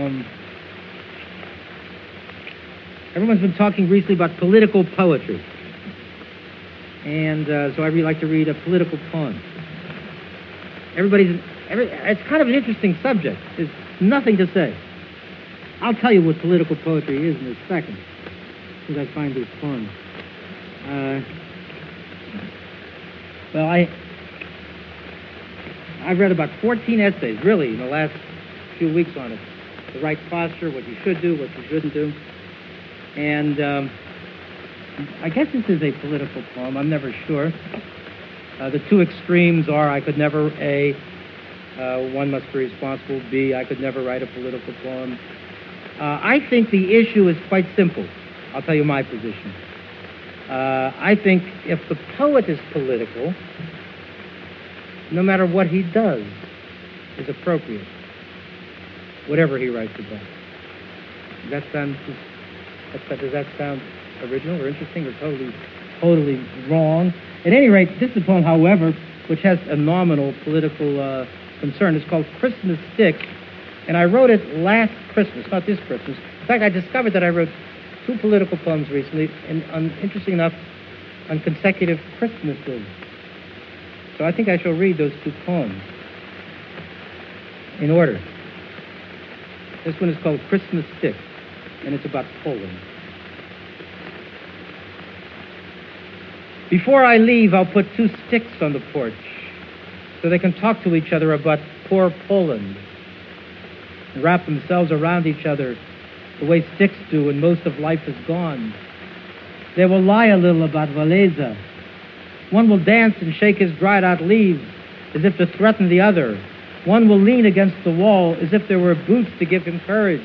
Everyone's been talking recently about political poetry. And so I really like to read a political poem. It's kind of an interesting subject. There's nothing to say. I'll tell you what political poetry is in a second, as I find this poem. Well, I've read about 14 essays, really, in the last few weeks on it. The right posture, what you should do, what you shouldn't do. And I guess this is a political poem. I'm never sure. The two extremes are I could never, A, one must be responsible, B, I could never write a political poem. I think the issue is quite simple. I'll tell you my position. I think if the poet is political, no matter what he does is appropriate, whatever he writes about. Does that sound original or interesting or totally wrong? At any rate, this is a poem, however, which has a nominal political concern. It's called Christmas Sticks, and I wrote it last Christmas, not this Christmas. In fact, I discovered that I wrote two political poems recently, and interesting enough, on consecutive Christmases. So I think I shall read those two poems in order. This one is called Christmas Sticks, and it's about Poland. Before I leave, I'll put two sticks on the porch so they can talk to each other about poor Poland and wrap themselves around each other the way sticks do when most of life is gone. They will lie a little about Walesa. One will dance and shake his dried-out leaves as if to threaten the other. One will lean against the wall as if there were boots to give him courage,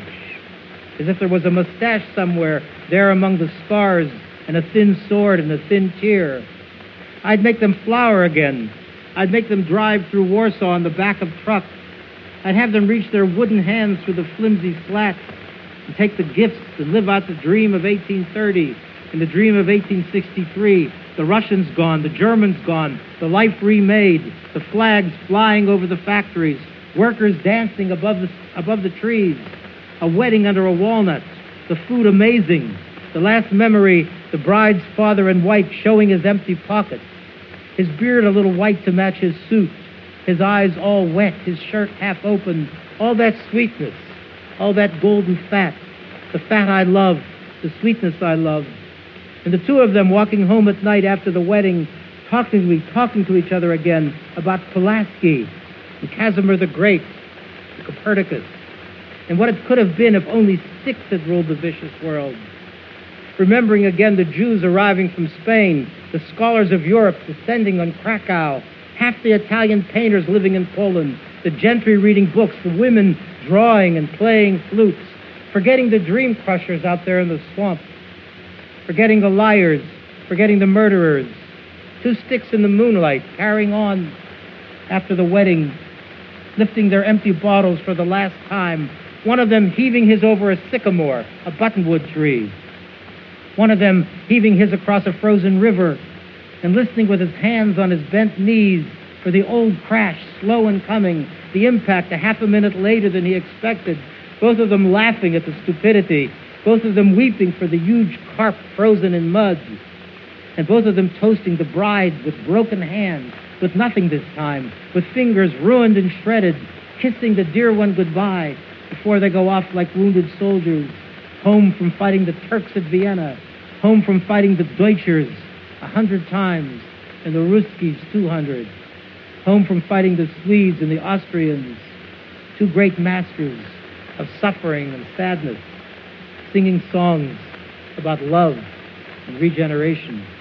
as if there was a mustache somewhere there among the scars and a thin sword and a thin tear. I'd make them flower again. I'd make them drive through Warsaw on the back of trucks. I'd have them reach their wooden hands through the flimsy slats and take the gifts and live out the dream of 1830 and the dream of 1863. The Russians gone, the Germans gone, the life remade, the flags flying over the factories, workers dancing above the trees, a wedding under a walnut, the food amazing, the last memory, the bride's father in white showing his empty pockets, his beard a little white to match his suit, his eyes all wet, his shirt half open, all that sweetness, all that golden fat, the fat I love, the sweetness I love. And the two of them walking home at night after the wedding, talking to each other again about Pulaski and Casimir the Great, and Copernicus, and what it could have been if only sticks had ruled the vicious world. Remembering again the Jews arriving from Spain, the scholars of Europe descending on Krakow, half the Italian painters living in Poland, the gentry reading books, the women drawing and playing flutes, forgetting the dream crushers out there in the swamp, forgetting the liars, forgetting the murderers, two sticks in the moonlight, carrying on after the wedding, lifting their empty bottles for the last time, one of them heaving his over a sycamore, a buttonwood tree, one of them heaving his across a frozen river, and listening with his hands on his bent knees for the old crash, slow in coming, the impact a half a minute later than he expected, both of them laughing at the stupidity, both of them weeping for the huge carp frozen in mud, and both of them toasting the bride with broken hands, with nothing this time, with fingers ruined and shredded, kissing the dear one goodbye before they go off like wounded soldiers, home from fighting the Turks at Vienna, home from fighting the Deutschers 100 times, and the Ruskies 200, home from fighting the Swedes and the Austrians, two great masters of suffering and sadness, singing songs about love and regeneration.